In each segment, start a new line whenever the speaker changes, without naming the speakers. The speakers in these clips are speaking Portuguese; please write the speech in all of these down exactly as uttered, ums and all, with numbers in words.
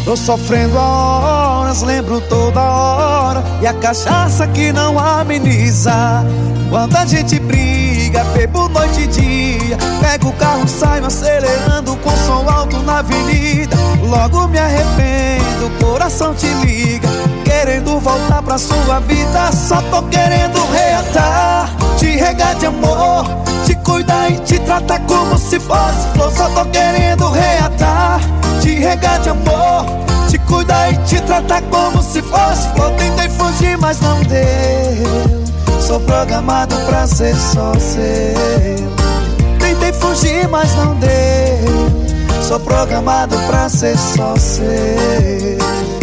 Tô sofrendo há horas, lembro toda hora, e a cachaça que não ameniza. Quando a gente briga, bebo noite e dia, pego o carro, saio acelerando com som alto na avenida. Logo me arrependo, o coração te liga, querendo voltar pra sua vida. Só tô querendo reatar, te regar de amor, te cuidar e te tratar como se fosse flor. Só tô querendo reatar, te regar de amor, te cuidar e te tratar como se fosse flor. Tentei fugir, mas não deu, sou programado pra ser só seu. Tentei fugir, mas não deu, sou programado pra ser só seu.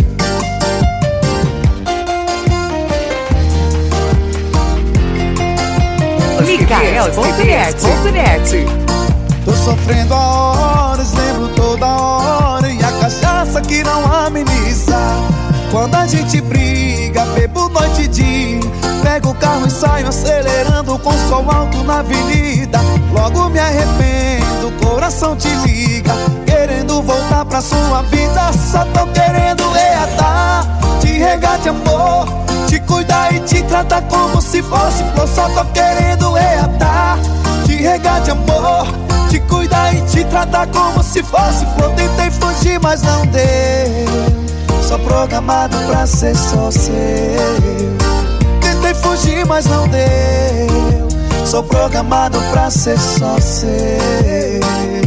Micael ponto net.
Tô sofrendo há horas, lembro toda hora, e a cachaça que não ameniza. Quando a gente briga, bebo noite e dia, pego o carro e saio acelerando com som alto na avenida. Logo me arrependo, o coração te liga, querendo voltar pra sua vida. Só tô querendo reatar, te regar de amor, te cuidar e te tratar como se fosse flor. Só tô querendo reatar, te regar de amor, te cuidar e te tratar como se fosse flor. Tentei fugir, mas não deu, sou programado pra ser só seu. Tentei fugir, mas não deu, sou programado pra ser só seu.